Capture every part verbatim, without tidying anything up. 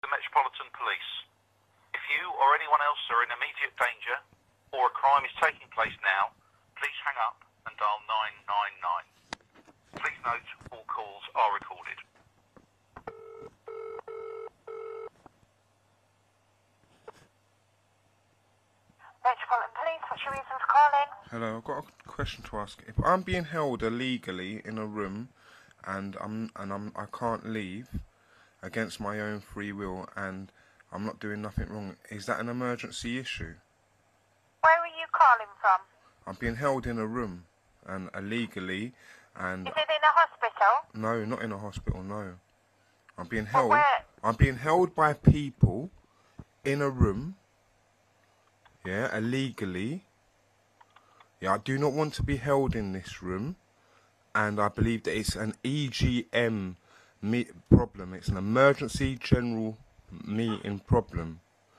The Metropolitan Police. If you or anyone else are in immediate danger or a crime is taking place now, please hang up and dial nine nine nine. Please note all calls are recorded. Metropolitan Police, what's your reason for calling? Hello, I've got a question to ask. If I'm being held illegally in a room and I'm and I'm I can't leave against my own free will and I'm not doing nothing wrong, is that an emergency issue? Where are you calling from? I'm being held in a room and illegally and Is it in a hospital? no, not in a hospital, no. I'm being But held where? I'm being held by people in a room, yeah, illegally. Yeah, I do not want to be held in this room, and I believe that it's an E G M me problem. It's an emergency general meeting problem.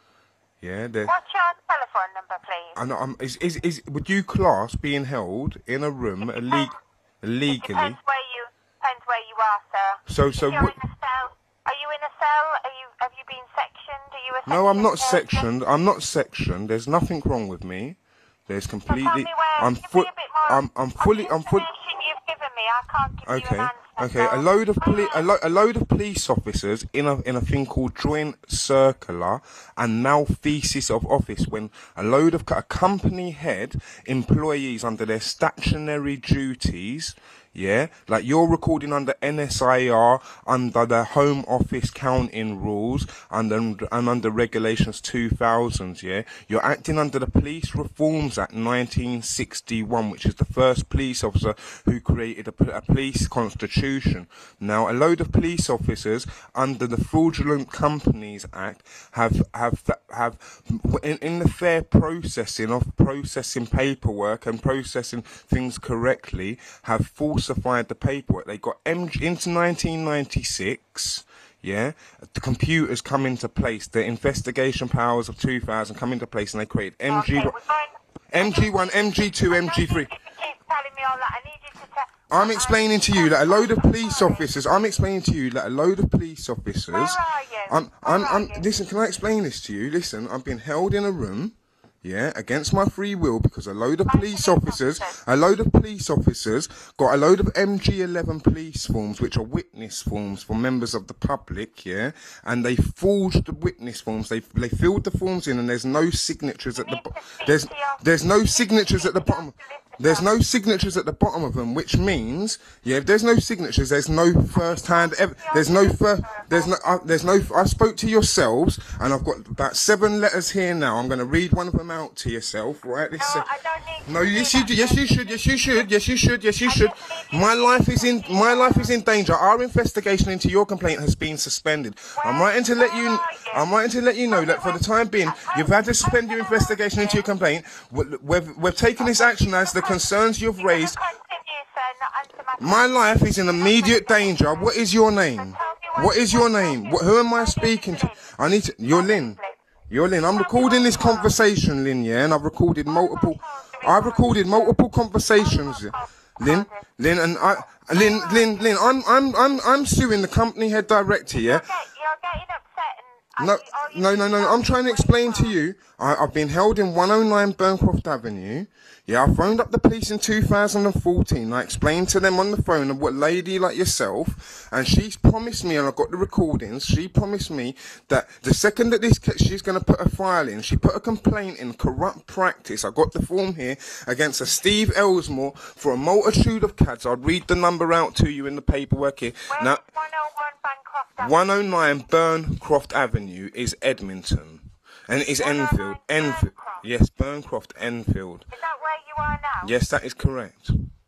Yeah, there. What's your telephone number, please? And I'm, is, is, is, would you class being held in a room It illeg depends- illegally? It depends where you depends where you are, sir. So, If so you're what? in a cell, are you in a cell? Are you have you been sectioned? Are you a No, I'm not sectioned person? sectioned. I'm not sectioned. There's nothing wrong with me. There's So tell completely. me where. I'm give full. me a bit more. I'm, I'm on fully. the I'm fully. information you've given me, I can't give you Okay, an answer. okay. so- A load of poli- a, lo- a load of police officers in a in a thing called joint circular and malfeasance of office, when a load of co- a company head employees under their statutory duties. Yeah, like you're recording under N S I R, under the Home Office counting rules, and, and under Regulations two thousand, yeah? You're acting under the Police Reforms Act nineteen sixty-one, which is the first police officer who created a, a police constitution. Now, a load of police officers under the Fraudulent Companies Act have, have, have in, in the fair processing of processing paperwork and processing things correctly, have falsified the paperwork. They got M G into nineteen ninety-six. Yeah, the computers come into place. The investigation powers of two thousand come into place, and they created M G, Okay, we're going- M G one, M G two, M G three. I don't need you to keep telling me all that. I need you to tell. I'm explaining to you that a load of police officers. I'm explaining to you that a load of police officers. Where are you? I'm. Where I'm. are I'm. you? Listen. Can I explain this to you? Listen. I'm being held in a room. Yeah, against my free will, because a load of police officers, a load of police officers got a load of M G eleven police forms, which are witness forms for members of the public, yeah, and they forged the witness forms. They they filled the forms in, and there's no signatures at the need to bottom. speak There's to your- there's no you need to signatures speak at the to your bottom. solicitor. There's no signatures at the bottom of them, which means, yeah, if there's no signatures, there's no first-hand. Ev- there's no first. There's no. Uh, there's no. I spoke to yourselves, and I've got about seven letters here now. I'm going to read one of them out to yourself, right? This No, sec- I don't need to no, do yes you that. do. Yes you should. Yes you should. Yes you should. Yes you should. just need My you life to is in. My life is in danger. Our investigation into your complaint has been suspended. I'm writing to let you. Where are you? I'm writing to let you know that for the time being, you've had to suspend your investigation into your complaint. We- We've we've taken this action as the concerns you've You raised. can continue, sir, not answer My my life is in immediate danger. What is your name? What is your name? Wh- Who am I speaking to? I need to. You're Lynn. You're Lynn. I'm recording this conversation, Lynn. Yeah, and I've recorded multiple. I've recorded multiple conversations. Lynn, Lynn, and I, Lynn, Lynn, Lynn. I'm, I'm, I'm, I'm suing the company head director. Yeah. You're getting upset and... No, and you- all you no, no, need no. to I'm know trying to is explain where to you. I, I've been held in one oh nine Burncroft Avenue. Yeah, I phoned up the police in two thousand fourteen. I explained to them on the phone of what lady like yourself, and she's promised me, and I've got the recordings. She promised me that the second that this, ca- she's going to put a file in. She put a complaint in, corrupt practice. I got the form here against a Steve Ellsmore for a multitude of cads. I'll read the number out to you in the paperwork here. Where Now, is one oh one Bancroft Avenue? one oh nine Burncroft Avenue is Edmonton. And it is Enfield. Enfield. Yes, Burncroft, Enfield. Is that where you are now? Yes, that is correct.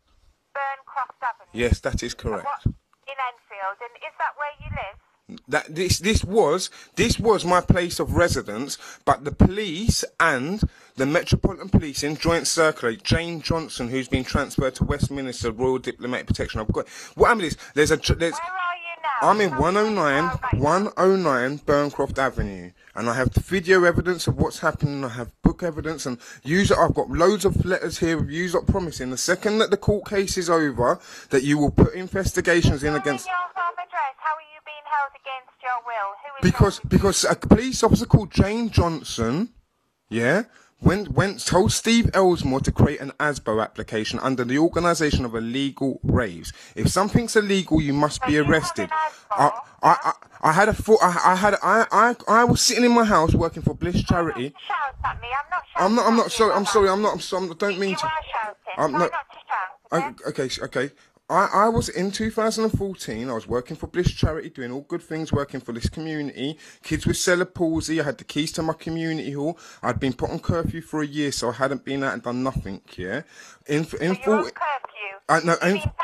Burncroft Avenue? Yes, that is correct. What? In Enfield. And is that where you live? That this this was this was my place of residence, but the police and the Metropolitan Police in joint circulate Jane Johnson, who's been transferred to Westminster Royal Diplomatic Protection. I've got what happened is there's a there's Where are you now? I'm in Tell me one oh nine, where you are right one oh nine Burncroft Avenue, and I have video evidence of what's happening. I have book evidence, and user. I've got loads of letters here with user promising the second that the court case is over that you will put investigations in now. against. Your home address. How are you being held against your will? Who is Because your... because a police officer called Jane Johnson, yeah, went went told Steve Ellsmore to create an A S B O application under the Organisation of Illegal Raves. If something's illegal, you must So be you have arrested. an A S B O? I, I, I, I had a full, I, I had I, I I was sitting in my house working for Bliss Charity. Not to shout at me. I'm not shouting. I'm not I'm at not you, sorry. I'm am I? sorry. I'm not. I'm sorry. I don't mean You to. are shouting. I'm Try not- not to shout. I, Okay? okay, sh- okay. I, I was in two thousand fourteen. I was working for Bliss Charity, doing all good things, working for this community. Kids with cerebral palsy. I had the keys to my community hall. I'd been put on curfew for a year, so I hadn't been out and done nothing. Yeah, in in So you're on full. curfew. I, no, You've in, been tagged.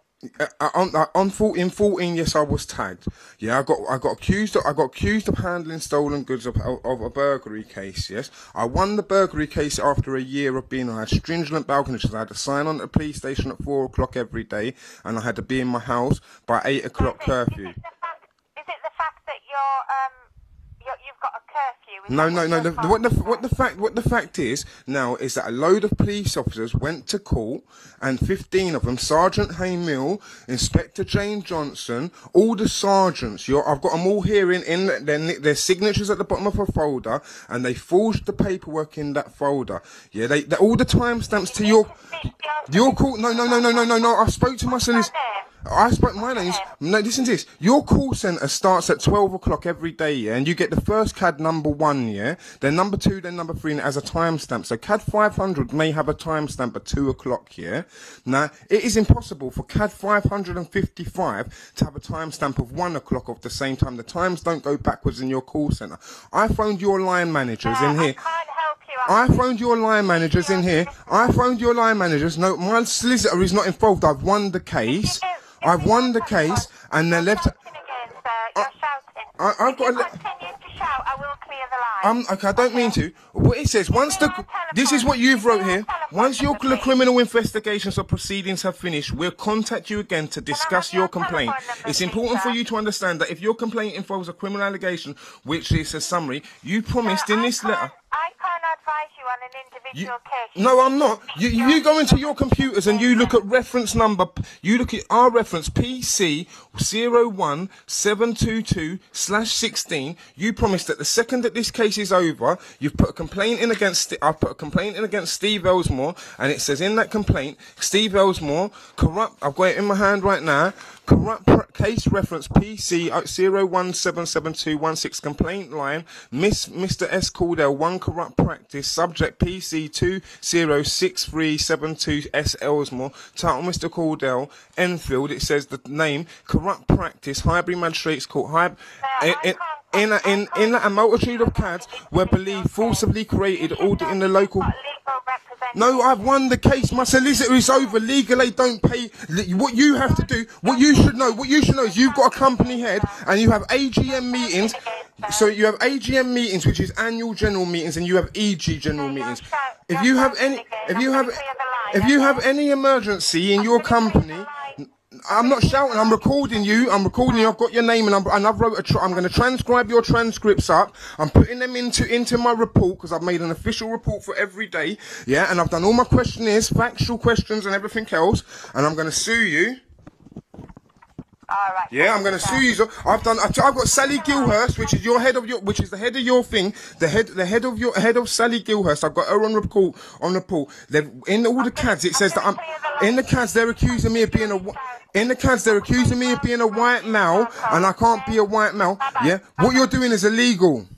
uh, on, uh, on fourteen, fourteen, yes, I was tagged. Yeah, I got, I got accused. Of, I got accused of handling stolen goods of, of, of a burglary case. Yes, I won the burglary case after a year of being. I had stringent bail conditions. I had to sign on at the police station at four o'clock every day, and I had to be in my house by eight o'clock Is it- curfew. Is it the fact, is it the fact that you're um you're, you've got a curfew? Is No, that no, what no. you're The, trying what the to what the say? fact what the fact is now is that a load of police officers went to court, and fifteen of them, Sergeant Haymill, Inspector Jane Johnson, all the sergeants. You're, I've got them all here in in their their signatures at the bottom of a folder, and they forged the paperwork in that folder. Yeah, they, they all the timestamps to your your call. No, no, no, no, no, no, no. I spoke to my solicitor. I spoke. My name's no. Listen to this. Your call centre starts at twelve o'clock every day, yeah, and you get the first C A D number one, yeah, then number two, then number three, and it has a timestamp. So C A D five hundred may have a timestamp at two o'clock, yeah. Now it is impossible for C A D five hundred fifty-five to have a timestamp of one o'clock of the same time. The times don't go backwards in your call centre. I phoned your line managers Uh, in I here. can't help you. I I'm phoned your line managers in here. I phoned your line managers. No, my solicitor is not involved. I've won the case. I've won the case, and they're left. shouting again, sir. You're shouting. I- I've if got you a li- continue to shout, I will clear the line. Um, okay, I don't mean to. What it says, once the, this is what you've wrote here. Once your cl- criminal investigations or proceedings have finished, we'll contact you again to discuss your complaint. It's important for you to understand that if your complaint involves a criminal allegation, which is a summary, you promised in this I letter. can't- I can't advise you on an individual case. No, I'm not. You, you go into your computers and you look at reference number. You look at our reference P C zero one seven two two slash sixteen. You promised that the second that this case is over, you've put a complaint in against. I've put a complaint in against Steve Ellsmore, and it says in that complaint, Steve Ellsmore corrupt. I've got it in my hand right now. Corrupt pr- case reference P C zero one seven seven two one six complaint line. Miss Mister S Caldell one corrupt practice. Subject P C two zero six three seven two S Ellsmore. Title Mister Caldell Enfield. It says the name corrupt practice. Highbury Magistrates Court. High. In, in, in, a, in, in a multitude of C A Ds were believed forcibly created all in the local. Legal representative. No, I've won the case. My solicitor is over. Legal aid don't pay. What you have to do, what you should know, what you should know is you've got a company head and you have A G M meetings. So you have A G M meetings, which is annual general meetings, and you have E G general meetings. If you have any, if you have, if you have any emergency in your company. I'm not shouting. I'm recording you. I'm recording you. I've got your name, and, I'm, and I've wrote a. Tr- I'm going to transcribe your transcripts up. I'm putting them into into my report because I've made an official report for every day. Yeah, and I've done all my questionnaires, factual questions, and everything else. And I'm going to sue you. All right. Yeah, I'm going to sue you. So I've done. I've I've got Sally Gilhurst, which is your head of your, which is the head of your thing. The head, the head of your head of Sally Gilhurst. I've got her on report on report. They've, in all the C A Ds, it says that I'm in the C A Ds. They're accusing me of being a. In the C A Ds, they're accusing me of being a white male, and I can't be a white male. Yeah, what you're doing is illegal.